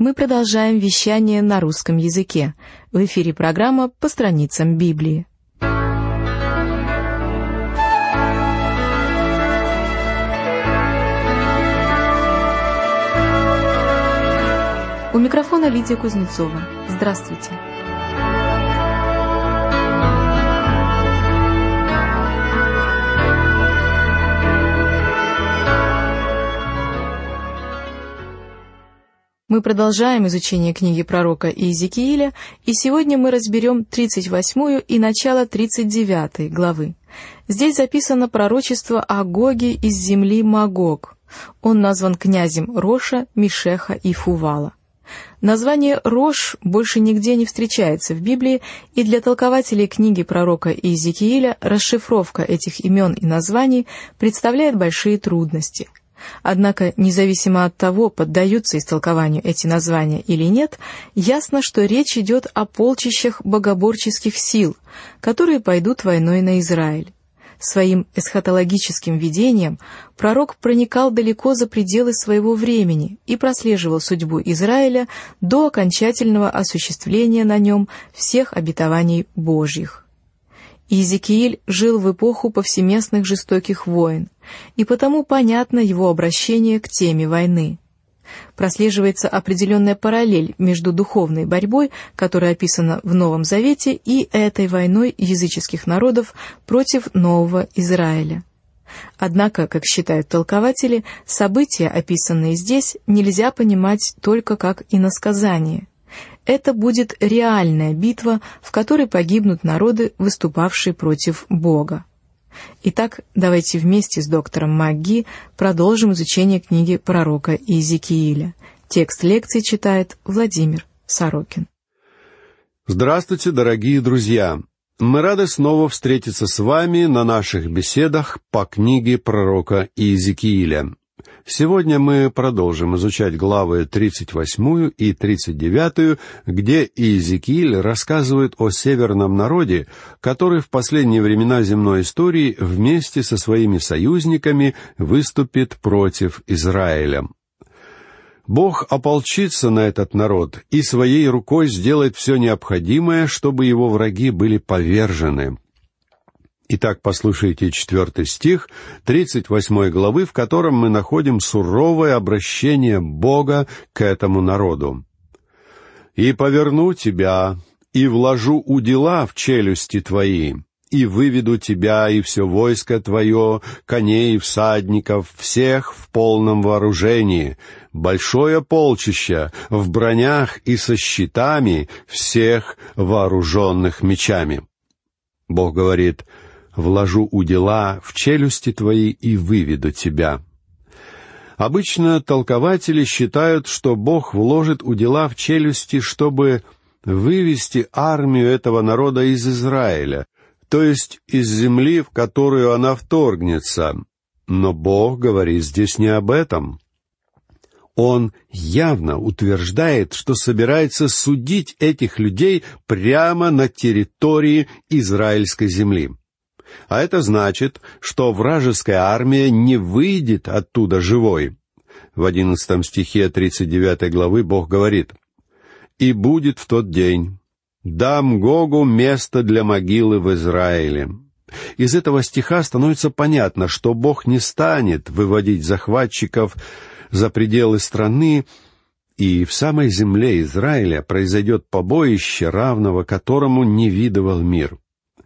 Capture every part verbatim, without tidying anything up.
Мы продолжаем вещание на русском языке. В эфире программа «По страницам Библии». У микрофона Лидия Кузнецова. Здравствуйте. Мы продолжаем изучение книги пророка Иезекииля, и сегодня мы разберем тридцать восьмую и начало тридцать девятой главы. Здесь записано пророчество о Гоге из земли Магог. Он назван князем Роша, Мешеха и Фувала. Название Рош больше нигде не встречается в Библии, и для толкователей книги пророка Иезекииля расшифровка этих имен и названий представляет большие трудности. Однако, независимо от того, поддаются истолкованию эти названия или нет, ясно, что речь идет о полчищах богоборческих сил, которые пойдут войной на Израиль. Своим эсхатологическим видением пророк проникал далеко за пределы своего времени и прослеживал судьбу Израиля до окончательного осуществления на нем всех обетований Божьих. Иезекииль жил в эпоху повсеместных жестоких войн, и потому понятно его обращение к теме войны. Прослеживается определенная параллель между духовной борьбой, которая описана в Новом Завете, и этой войной языческих народов против Нового Израиля. Однако, как считают толкователи, события, описанные здесь, нельзя понимать только как иносказание. Это будет реальная битва, в которой погибнут народы, выступавшие против Бога. Итак, давайте вместе с доктором МакГи продолжим изучение книги пророка Иезекииля. Текст лекции читает Владимир Сорокин. Здравствуйте, дорогие друзья! Мы рады снова встретиться с вами на наших беседах по книге пророка Иезекииля. Сегодня мы продолжим изучать главы тридцать восьмую и тридцать девятую, где Иезекииль рассказывает о северном народе, который в последние времена земной истории вместе со своими союзниками выступит против Израиля. Бог ополчится на этот народ и своей рукой сделает все необходимое, чтобы его враги были повержены. Итак, послушайте четвертый стих тридцать восьмой главы, в котором мы находим суровое обращение Бога к этому народу. «И поверну тебя, и вложу удила в челюсти твои, и выведу тебя и все войско твое, коней и всадников, всех в полном вооружении, большое полчище, в бронях и со щитами, всех вооруженных мечами». Бог говорит: «Вложу удила в челюсти твои и выведу тебя». Обычно толкователи считают, что Бог вложит удила в челюсти, чтобы вывести армию этого народа из Израиля, то есть из земли, в которую она вторгнется. Но Бог говорит здесь не об этом. Он явно утверждает, что собирается судить этих людей прямо на территории израильской земли. А это значит, что вражеская армия не выйдет оттуда живой. В одиннадцатом стихе тридцать девятой главы Бог говорит: «И будет в тот день, дам Гогу место для могилы в Израиле». Из этого стиха становится понятно, что Бог не станет выводить захватчиков за пределы страны, и в самой земле Израиля произойдет побоище, равного которому не видывал мир.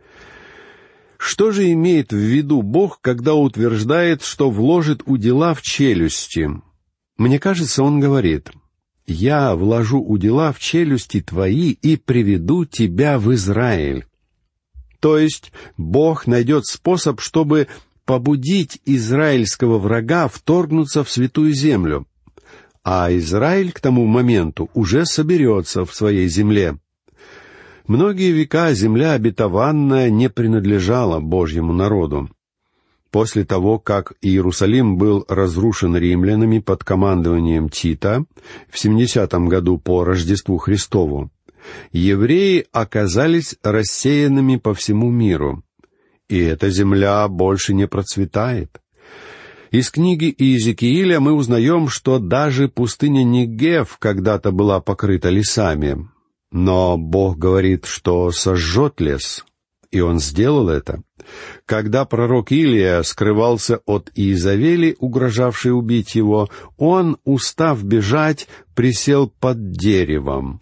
Что же имеет в виду Бог, когда утверждает, что вложит удила в челюсти? Мне кажется, Он говорит: «Я вложу удила в челюсти твои и приведу тебя в Израиль». То есть Бог найдет способ, чтобы побудить израильского врага вторгнуться в святую землю. А Израиль к тому моменту уже соберется в своей земле. Многие века земля обетованная не принадлежала Божьему народу. После того, как Иерусалим был разрушен римлянами под командованием Тита в семидесятом году по Рождеству Христову, евреи оказались рассеянными по всему миру, и эта земля больше не процветает. Из книги Иезекииля мы узнаем, что даже пустыня Негев когда-то была покрыта лесами. Но Бог говорит, что сожжет лес, и Он сделал это. Когда пророк Илия скрывался от Иезавели, угрожавшей убить его, он, устав бежать, присел под деревом.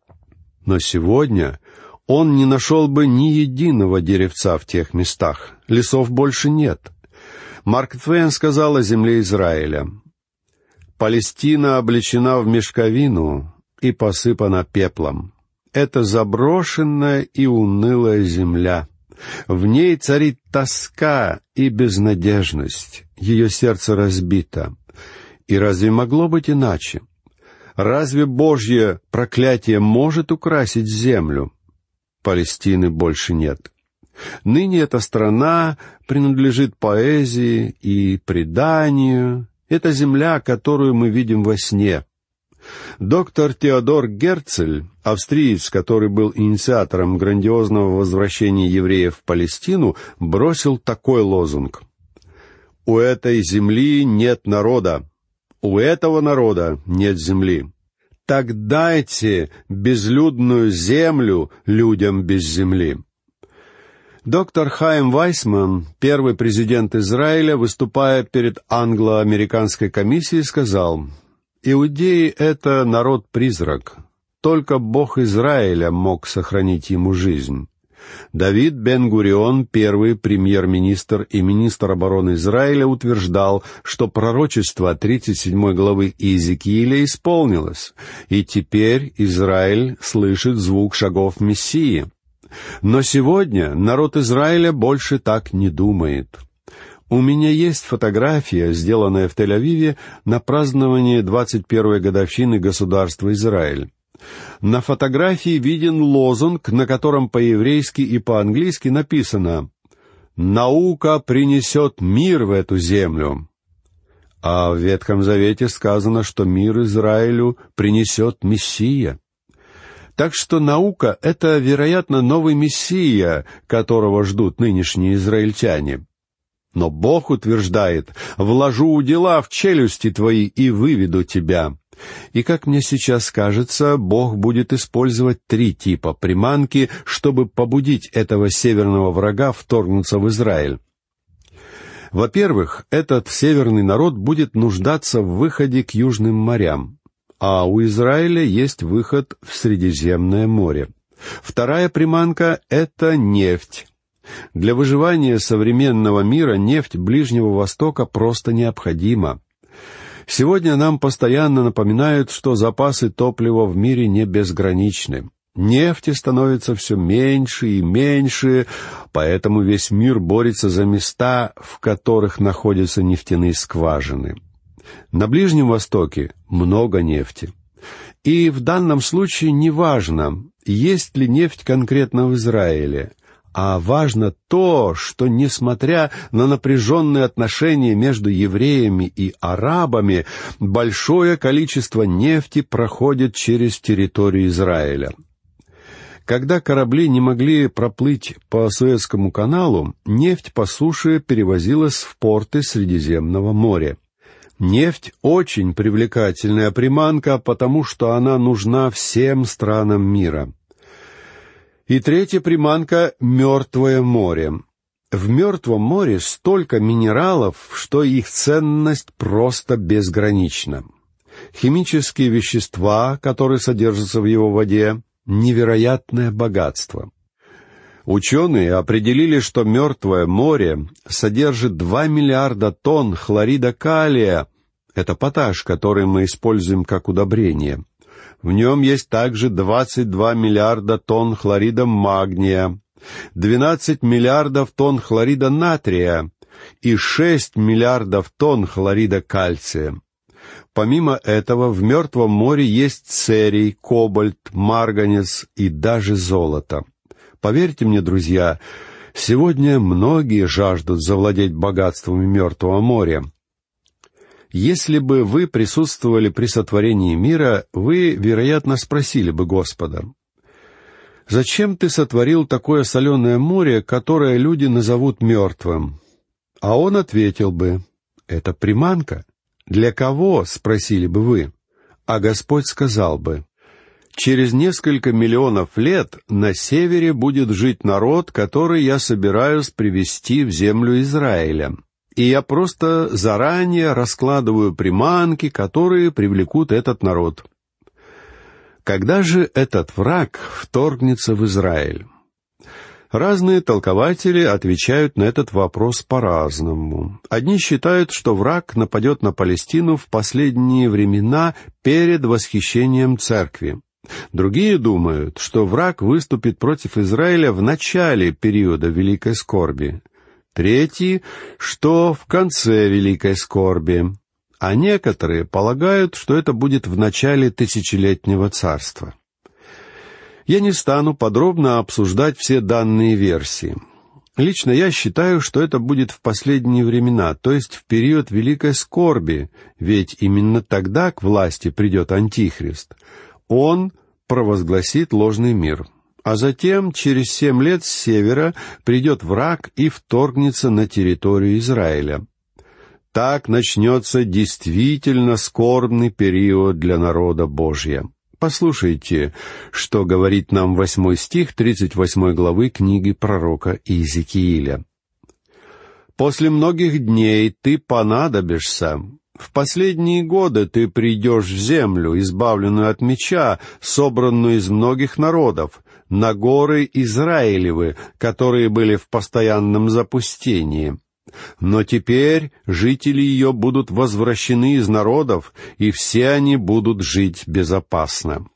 Но сегодня он не нашел бы ни единого деревца в тех местах. Лесов больше нет. Марк Твен сказал о земле Израиля: «Палестина облечена в мешковину и посыпана пеплом. Это заброшенная и унылая земля. В ней царит тоска и безнадежность. Ее сердце разбито. И разве могло быть иначе? Разве Божье проклятие может украсить землю? Палестины больше нет. Ныне эта страна принадлежит поэзии и преданию. Это земля, которую мы видим во сне». Доктор Теодор Герцель, австриец, который был инициатором грандиозного возвращения евреев в Палестину, бросил такой лозунг: «У этой земли нет народа, у этого народа нет земли. Так дайте безлюдную землю людям без земли». Доктор Хайм Вайсман, первый президент Израиля, выступая перед англо-американской комиссией, сказал: «Иудеи — это народ-призрак. Только Бог Израиля мог сохранить ему жизнь». Давид бен-Гурион, первый премьер-министр и министр обороны Израиля, утверждал, что пророчество тридцать седьмой главы Иезекииля исполнилось, и теперь Израиль слышит звук шагов Мессии. Но сегодня народ Израиля больше так не думает. У меня есть фотография, сделанная в Тель-Авиве на праздновании двадцать первой годовщины государства Израиль. На фотографии виден лозунг, на котором по-еврейски и по-английски написано: «Наука принесет мир в эту землю». А в Ветхом Завете сказано, что мир Израилю принесет Мессия. Так что наука — это, вероятно, новый Мессия, которого ждут нынешние израильтяне. Но Бог утверждает: «Вложу удила в челюсти твои и выведу тебя». И, как мне сейчас кажется, Бог будет использовать три типа приманки, чтобы побудить этого северного врага вторгнуться в Израиль. Во-первых, этот северный народ будет нуждаться в выходе к южным морям, а у Израиля есть выход в Средиземное море. Вторая приманка — это нефть. Для выживания современного мира нефть Ближнего Востока просто необходима. Сегодня нам постоянно напоминают, что запасы топлива в мире не безграничны. Нефти становится все меньше и меньше, поэтому весь мир борется за места, в которых находятся нефтяные скважины. На Ближнем Востоке много нефти. И в данном случае не важно, есть ли нефть конкретно в Израиле, а важно то, что, несмотря на напряженные отношения между евреями и арабами, большое количество нефти проходит через территорию Израиля. Когда корабли не могли проплыть по Суэцкому каналу, нефть по суше перевозилась в порты Средиземного моря. Нефть — очень привлекательная приманка, потому что она нужна всем странам мира. И третья приманка — Мертвое море. В Мертвом море столько минералов, что их ценность просто безгранична. Химические вещества, которые содержатся в его воде, — невероятное богатство. Ученые определили, что Мертвое море содержит два миллиарда тонн хлорида калия. Это поташ, который мы используем как удобрение. В нем есть также двадцать два миллиарда тонн хлорида магния, двенадцать миллиардов тонн хлорида натрия и шесть миллиардов тонн хлорида кальция. Помимо этого, в Мертвом море есть церий, кобальт, марганец и даже золото. Поверьте мне, друзья, сегодня многие жаждут завладеть богатствами Мертвого моря. Если бы вы присутствовали при сотворении мира, вы, вероятно, спросили бы Господа: «Зачем ты сотворил такое соленое море, которое люди назовут мертвым?» А он ответил бы: Это приманка. Для кого, спросили бы вы? А Господь сказал бы: через несколько миллионов лет на севере будет жить народ, который я собираюсь привести в землю Израиля. И я просто заранее раскладываю приманки, которые привлекут этот народ. Когда же этот враг вторгнется в Израиль? Разные толкователи отвечают на этот вопрос по-разному. Одни считают, что враг нападет на Палестину в последние времена перед восхищением церкви. Другие думают, что враг выступит против Израиля в начале периода Великой Скорби. Третьи, что в конце Великой Скорби. А некоторые полагают, что это будет в начале тысячелетнего царства. Я не стану подробно обсуждать все данные версии. Лично я считаю, что это будет в последние времена, то есть в период Великой Скорби, ведь именно тогда к власти придет Антихрист. Он провозгласит ложный мир. А затем, через семь лет с севера, придет враг и вторгнется на территорию Израиля. Так начнется действительно скорбный период для народа Божия. Послушайте, что говорит нам восьмой стих тридцать восьмой главы книги пророка Иезекииля. «После многих дней ты понадобишься. В последние годы ты придешь в землю, избавленную от меча, собранную из многих народов, на горы Израилевы, которые были в постоянном запустении. Но теперь жители ее будут возвращены из народов, и все они будут жить безопасно».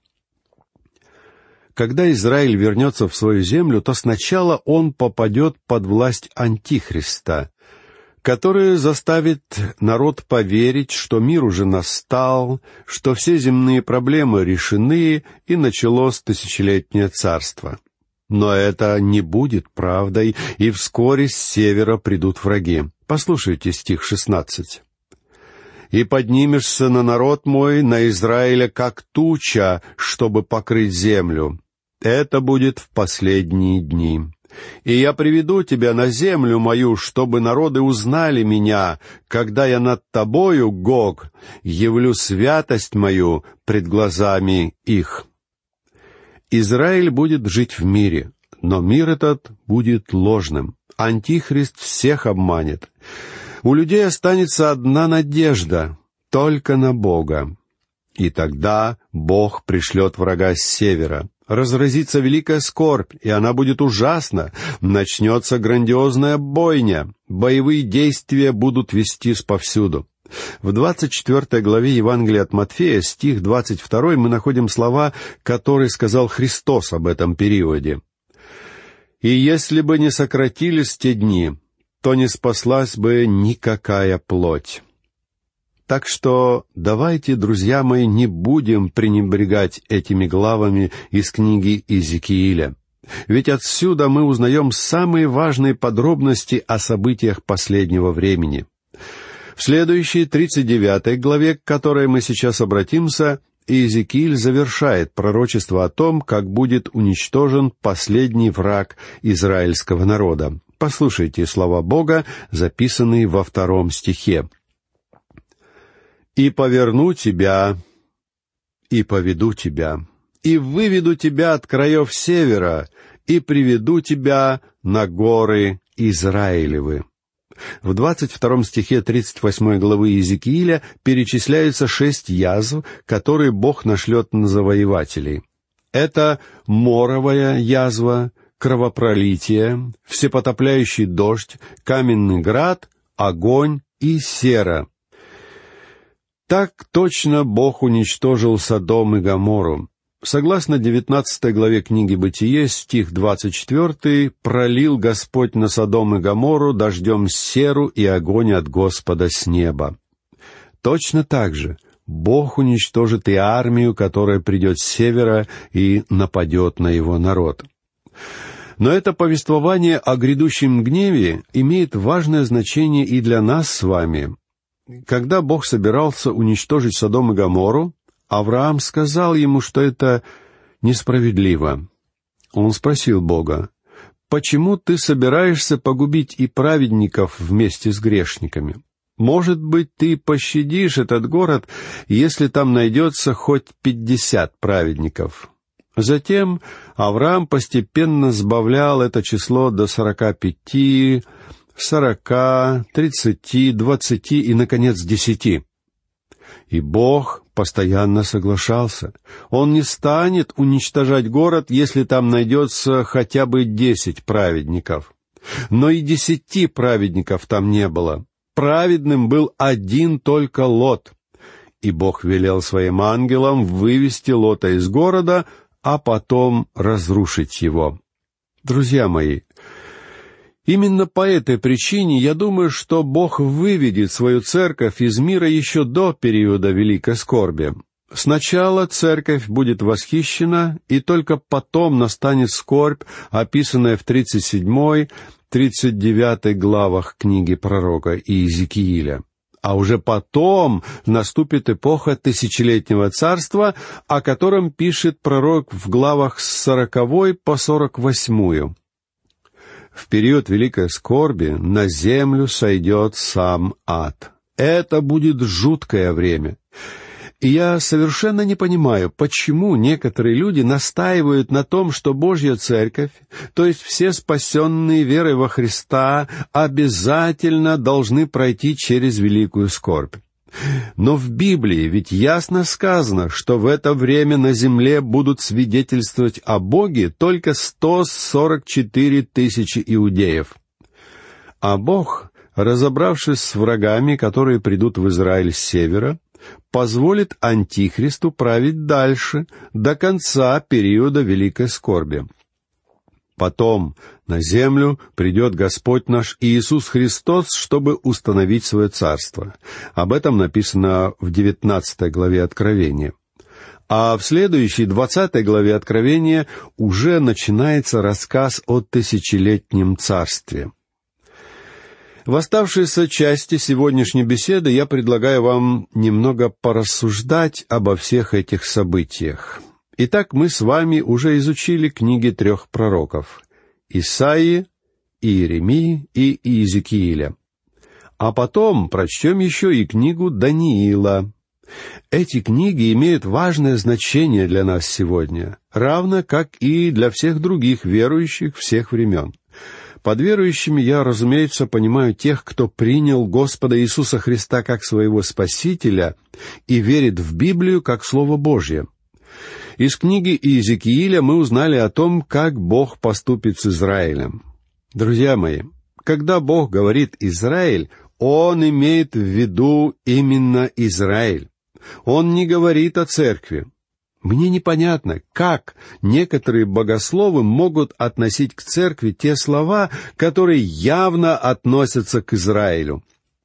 Когда Израиль вернется в свою землю, то сначала он попадет под власть Антихриста, который заставит народ поверить, что мир уже настал, что все земные проблемы решены, и началось тысячелетнее царство. Но это не будет правдой, и вскоре с севера придут враги. Послушайте стих шестнадцать. «И поднимешься на народ мой, на Израиля, как туча, чтобы покрыть землю. Это будет в последние дни. И я приведу тебя на землю мою, чтобы народы узнали меня, когда я над тобою, Гог, явлю святость мою пред глазами их». Израиль будет жить в мире, но мир этот будет ложным. Антихрист всех обманет. У людей останется одна надежда — только на Бога. И тогда Бог пришлет врага с севера. Разразится великая скорбь, и она будет ужасна. Начнется грандиозная бойня. Боевые действия будут вестись повсюду. В двадцать четвёртой главе Евангелия от Матфея, стих двадцать второй, мы находим слова, которые сказал Христос об этом периоде. «И если бы не сократились те дни, то не спаслась бы никакая плоть». Так что давайте, друзья мои, не будем пренебрегать этими главами из книги Иезекииля. Ведь отсюда мы узнаем самые важные подробности о событиях последнего времени. В следующей, тридцать девятой главе, к которой мы сейчас обратимся, Иезекииль завершает пророчество о том, как будет уничтожен последний враг израильского народа. Послушайте слова Бога, записанные во втором стихе. «И поверну тебя, и поведу тебя, и выведу тебя от краев севера, и приведу тебя на горы Израилевы». В двадцать втором стихе тридцать восьмой главы Иезекииля перечисляются шесть язв, которые Бог нашлет на завоевателей. Это моровая язва, кровопролитие, всепотопляющий дождь, каменный град, огонь и сера. Так точно Бог уничтожил Содом и Гоморру. Согласно девятнадцатой главе книги «Бытие», стих двадцать четвёртый, «пролил Господь на Содом и Гоморру дождем серу и огонь от Господа с неба». Точно так же Бог уничтожит и армию, которая придет с севера и нападет на его народ. Но это повествование о грядущем гневе имеет важное значение и для нас с вами. Когда Бог собирался уничтожить Содом и Гоморру, Авраам сказал ему, что это несправедливо. Он спросил Бога: «Почему ты собираешься погубить и праведников вместе с грешниками?» Может быть, ты пощадишь этот город, если там найдется хоть пятьдесят праведников». Затем Авраам постепенно сбавлял это число до сорока пяти, сорока, тридцати, двадцати и, наконец, десяти. И Бог постоянно соглашался. Он не станет уничтожать город, если там найдется хотя бы десять праведников. Но и десяти праведников там не было. Праведным был один только Лот. И Бог велел своим ангелам вывести Лота из города, а потом разрушить его. Друзья мои, именно по этой причине я думаю, что Бог выведет свою церковь из мира еще до периода великой скорби. Сначала церковь будет восхищена, и только потом настанет скорбь, описанная в тридцать седьмой, тридцать девятой главах книги пророка Иезекииля. А уже потом наступит эпоха тысячелетнего царства, о котором пишет пророк в главах с сороковой по сорок восьмую. В период великой скорби на землю сойдет сам ад. Это будет жуткое время. И я совершенно не понимаю, почему некоторые люди настаивают на том, что Божья Церковь, то есть все спасенные верой во Христа, обязательно должны пройти через великую скорбь. Но в Библии ведь ясно сказано, что в это время на земле будут свидетельствовать о Боге только сто сорок четыре тысячи иудеев. А Бог, разобравшись с врагами, которые придут в Израиль с севера, позволит Антихристу править дальше, до конца периода великой скорби. Потом на землю придет Господь наш Иисус Христос, чтобы установить свое царство. Об этом написано в девятнадцатой главе Откровения. А в следующей, двадцатой главе Откровения, уже начинается рассказ о тысячелетнем царстве. В оставшейся части сегодняшней беседы я предлагаю вам немного порассуждать обо всех этих событиях. Итак, мы с вами уже изучили книги трех пророков — Исаии, Иеремии и Иезекииля. А потом прочтем еще и книгу Даниила. Эти книги имеют важное значение для нас сегодня, равно как и для всех других верующих всех времен. Под верующими я, разумеется, понимаю тех, кто принял Господа Иисуса Христа как своего Спасителя и верит в Библию как Слово Божье. Из книги Иезекииля мы узнали о том, как Бог поступит с Израилем. Друзья мои, когда Бог говорит «Израиль», Он имеет в виду именно Израиль. Он не говорит о церкви. Мне непонятно, как некоторые богословы могут относить к церкви те слова, которые явно относятся к Израилю.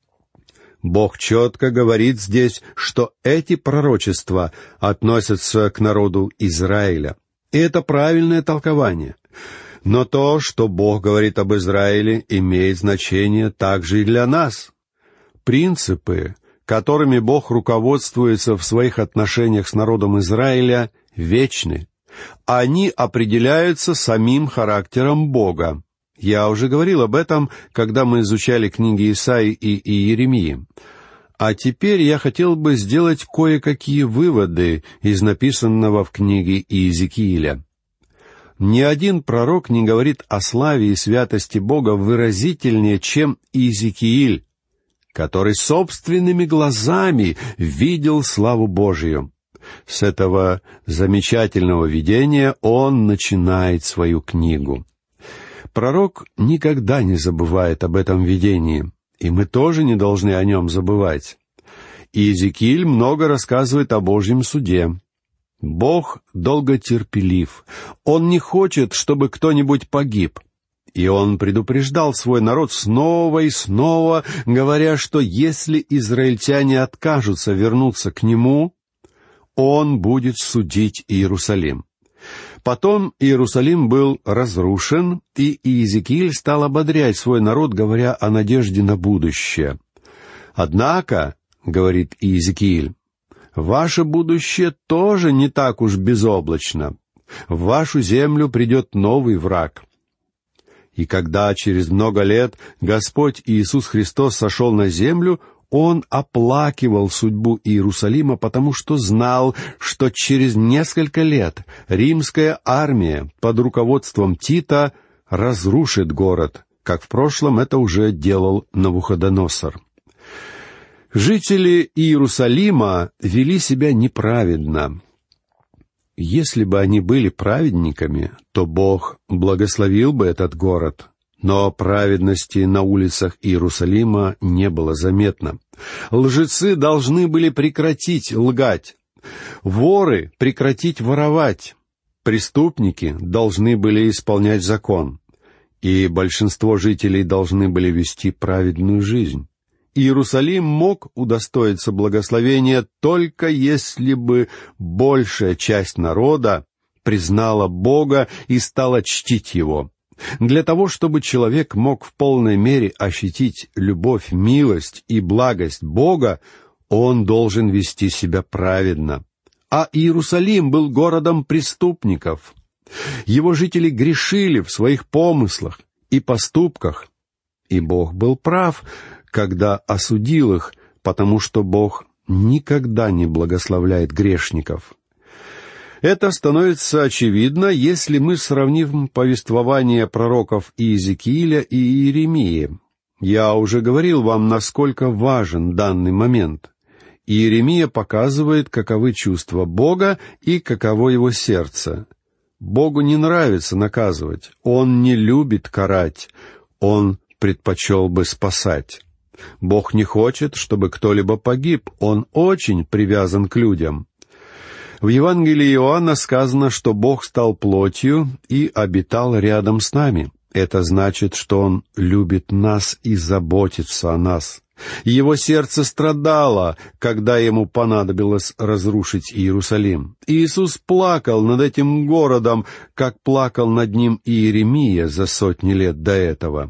Бог четко говорит здесь, что эти пророчества относятся к народу Израиля. И это правильное толкование. Но то, что Бог говорит об Израиле, имеет значение также и для нас. Принципы, которыми Бог руководствуется в своих отношениях с народом Израиля, вечны. Они определяются самим характером Бога. Я уже говорил об этом, когда мы изучали книги Исаии и Иеремии. А теперь я хотел бы сделать кое-какие выводы из написанного в книге Иезекииля. Ни один пророк не говорит о славе и святости Бога выразительнее, чем Иезекииль, который собственными глазами видел славу Божию. С этого замечательного видения он начинает свою книгу. Пророк никогда не забывает об этом видении, и мы тоже не должны о нем забывать. Иезекииль много рассказывает о Божьем суде. Бог долготерпелив. Он не хочет, чтобы кто-нибудь погиб. И он предупреждал свой народ снова и снова, говоря, что если израильтяне откажутся вернуться к нему, он будет судить Иерусалим. Потом Иерусалим был разрушен, и Иезекииль стал ободрять свой народ, говоря о надежде на будущее. «Однако, — говорит Иезекииль, — ваше будущее тоже не так уж безоблачно. В вашу землю придет новый враг». И когда через много лет Господь Иисус Христос сошел на землю, Он оплакивал судьбу Иерусалима, потому что знал, что через несколько лет римская армия под руководством Тита разрушит город, как в прошлом это уже делал Навуходоносор. Жители Иерусалима вели себя неправедно. Если бы они были праведниками, то Бог благословил бы этот город. Но праведности на улицах Иерусалима не было заметно. Лжецы должны были прекратить лгать. Воры прекратить воровать. Преступники должны были исполнять закон. И большинство жителей должны были вести праведную жизнь. Иерусалим мог удостоиться благословения только если бы большая часть народа признала Бога и стала чтить Его. Для того, чтобы человек мог в полной мере ощутить любовь, милость и благость Бога, он должен вести себя праведно. А Иерусалим был городом преступников. Его жители грешили в своих помыслах и поступках, и Бог был прав, когда осудил их, потому что Бог никогда не благословляет грешников. Это становится очевидно, если мы сравним повествование пророков Иезекииля и Иеремии. Я уже говорил вам, насколько важен данный момент. Иеремия показывает, каковы чувства Бога и каково его сердце. Богу не нравится наказывать, Он не любит карать, Он предпочел бы спасать. Бог не хочет, чтобы кто-либо погиб, Он очень привязан к людям. В Евангелии Иоанна сказано, что Бог стал плотью и обитал рядом с нами. Это значит, что Он любит нас и заботится о нас. Его сердце страдало, когда Ему понадобилось разрушить Иерусалим. Иисус плакал над этим городом, как плакал над ним Иеремия за сотни лет до этого.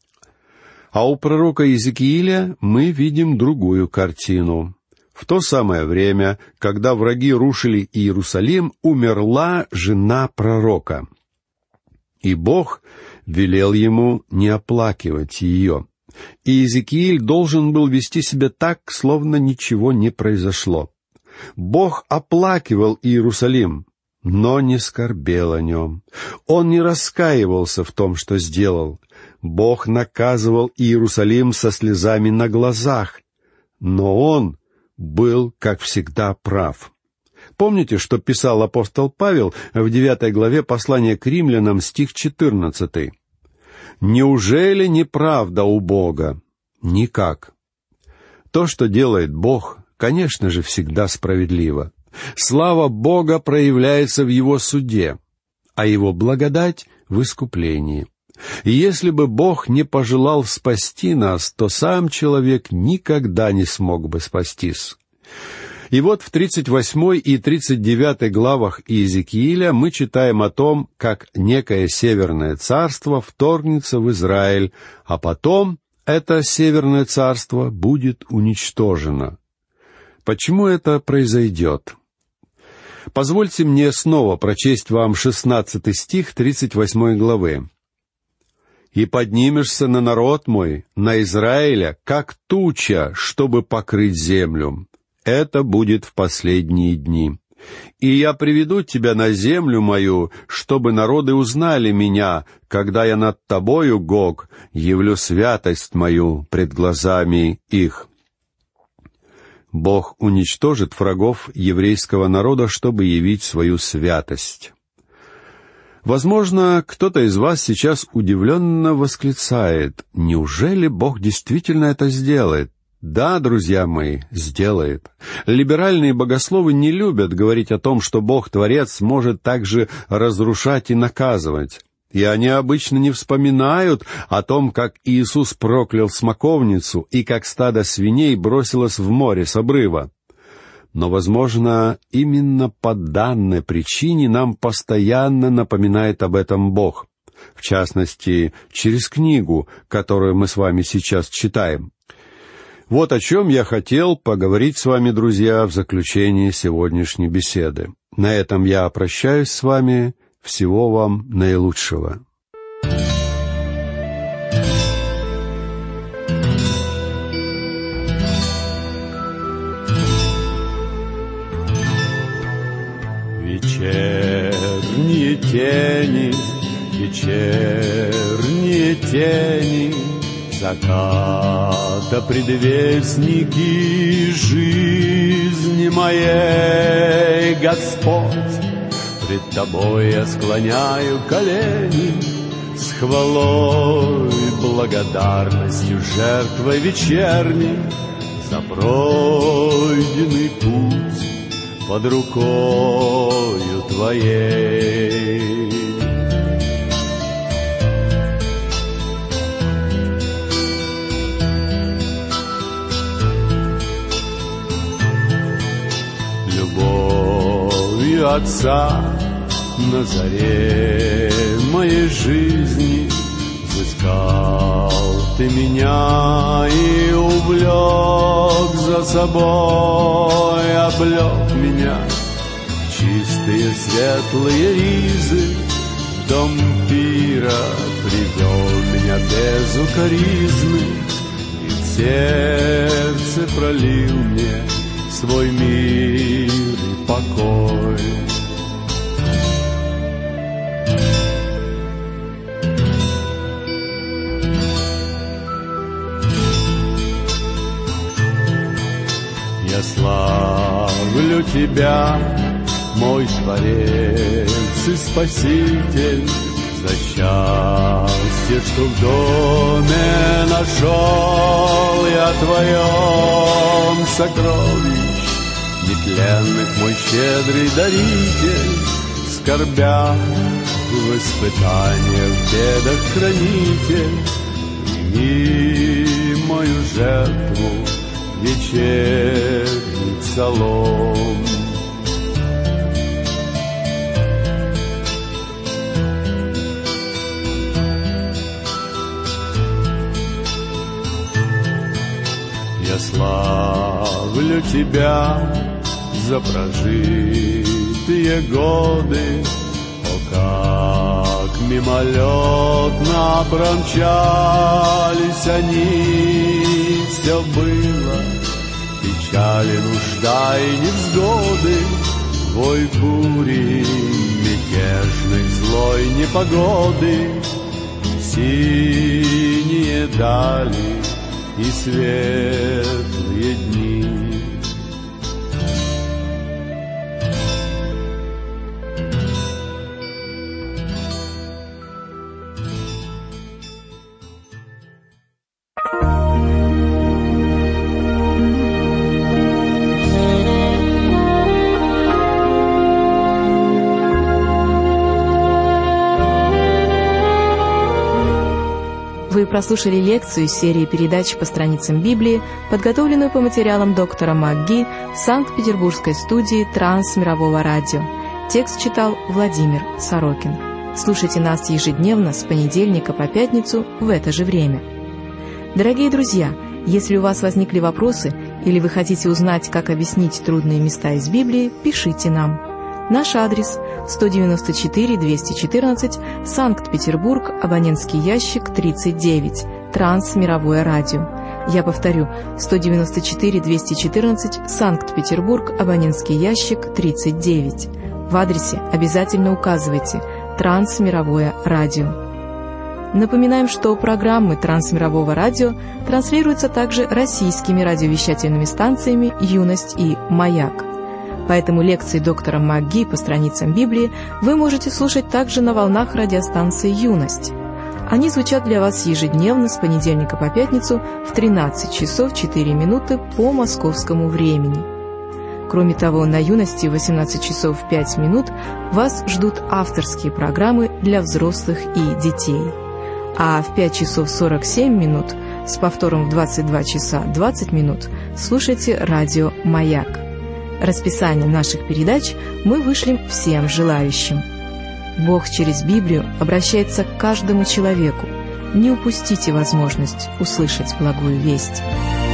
А у пророка Иезекииля мы видим другую картину. В то самое время, когда враги рушили Иерусалим, умерла жена пророка. И Бог велел ему не оплакивать ее. И Иезекииль должен был вести себя так, словно ничего не произошло. Бог оплакивал Иерусалим, но не скорбел о нем. Он не раскаивался в том, что сделал. Бог наказывал Иерусалим со слезами на глазах, но Он был, как всегда, прав. Помните, что писал апостол Павел в девятой главе послания к римлянам, стих четырнадцатый? «Неужели неправда у Бога? Никак. То, что делает Бог, конечно же, всегда справедливо. Слава Бога проявляется в Его суде, а Его благодать в искуплении. И если бы Бог не пожелал спасти нас, то сам человек никогда не смог бы спастись». И вот в тридцать восьмой и тридцать девятой главах Иезекииля мы читаем о том, как некое северное царство вторгнется в Израиль, а потом это северное царство будет уничтожено. Почему это произойдет? Позвольте мне снова прочесть вам шестнадцатый стих тридцать восьмой главы. «И поднимешься на народ мой, на Израиля, как туча, чтобы покрыть землю. Это будет в последние дни. И я приведу тебя на землю мою, чтобы народы узнали меня, когда я над тобою, Гог, явлю святость мою пред глазами их». Бог уничтожит врагов еврейского народа, чтобы явить свою святость. Возможно, кто-то из вас сейчас удивленно восклицает: «Неужели Бог действительно это сделает?» Да, друзья мои, сделает. Либеральные богословы не любят говорить о том, что Бог-творец может также разрушать и наказывать. И они обычно не вспоминают о том, как Иисус проклял смоковницу и как стадо свиней бросилось в море с обрыва. Но, возможно, именно по данной причине нам постоянно напоминает об этом Бог. В частности, через книгу, которую мы с вами сейчас читаем. Вот о чем я хотел поговорить с вами, друзья, в заключении сегодняшней беседы. На этом я прощаюсь с вами. Всего вам наилучшего. Вечерние тени, вечерние тени, заката предвестники жизни моей, Господь, пред Тобой я склоняю колени с хвалой, благодарностью, жертвой вечерней за пройденный путь под рукою Твоей. Любовью Отца на заре моей жизни взыскал Ты меня и увлек за собой, облек меня в чистые светлые ризы, в дом пира привел меня без укоризны и в сердце пролил мне свой мир и покой. Я славлю Тебя, мой Творец и Спаситель, за счастье, что в доме нашел я Твоем сокровищ нетленных, мой щедрый даритель, скорбя в испытаниях, в бедах хранитель. Прими мою жертву, вечерний псалом. Я славлю Тебя за прожитые годы, о, как мимолетно промчались они, все было печали, нужда и невзгоды, вой бури, мятежной злой непогоды, синие дали и светлые дни. Вы прослушали лекцию из серии передач по страницам Библии, подготовленную по материалам доктора МакГи в Санкт-Петербургской студии Трансмирового радио. Текст читал Владимир Сорокин. Слушайте нас ежедневно с понедельника по пятницу в это же время. Дорогие друзья, если у вас возникли вопросы или вы хотите узнать, как объяснить трудные места из Библии, пишите нам. Наш адрес – сто девяносто четыре двести четырнадцать, Санкт-Петербург, абонентский ящик тридцать девять, Трансмировое радио. Я повторю, сто девяносто четыре двести четырнадцать, Санкт-Петербург, абонентский ящик тридцать девять. В адресе обязательно указывайте «Трансмировое радио». Напоминаем, что программы Трансмирового радио транслируются также российскими радиовещательными станциями «Юность» и «Маяк». Поэтому лекции доктора МакГи по страницам Библии вы можете слушать также на волнах радиостанции «Юность». Они звучат для вас ежедневно с понедельника по пятницу в тринадцать часов четыре минуты по московскому времени. Кроме того, на «Юности» в восемнадцать часов пять минут вас ждут авторские программы для взрослых и детей. А в пять часов сорок семь минут с повтором в двадцать два часа двадцать минут слушайте радио «Маяк». Расписание наших передач мы вышлем всем желающим. Бог через Библию обращается к каждому человеку. Не упустите возможность услышать благую весть.